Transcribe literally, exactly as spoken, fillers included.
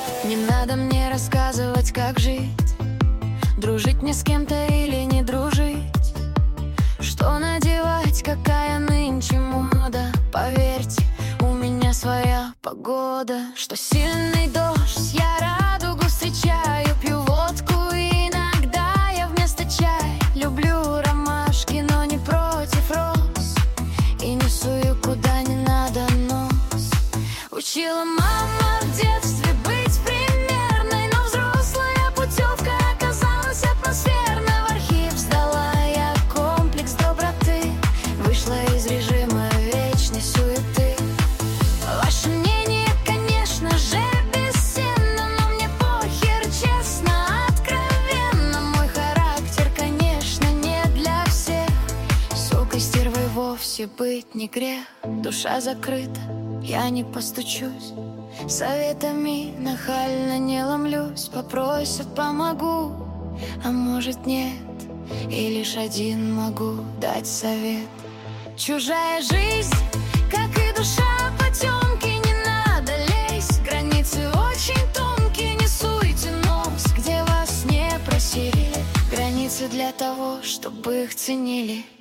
Не надо мне рассказывать, как жить, дружить мне с кем-то или не дружить, что надевать, какая нынче мода. Поверьте, у меня своя погода. Что сильный дождь, я радугу встречаю, пью водку и иногда я вместо чая. Люблю ромашки, но не против роз, и не сую куда не надо нос. Учила мама в детстве быть примерной, но взрослая путевка оказалась атмосферной. В архив сдала я комплекс доброты, вышла из режима вечной суеты. Ваше мнение, конечно же, бесценно, но мне похер, честно, откровенно. Мой характер, конечно, не для всех. Сукой, стервой вовсе быть не грех. Душа закрыта, я не постучусь, советами нахально не ломлюсь. Попросят, помогу, а может нет, и лишь один могу дать совет. Чужая жизнь, как и душа, потемки, не надо лезть. Границы очень тонкие, не суйте нос, где вас не просили. Границы для того, чтобы их ценили.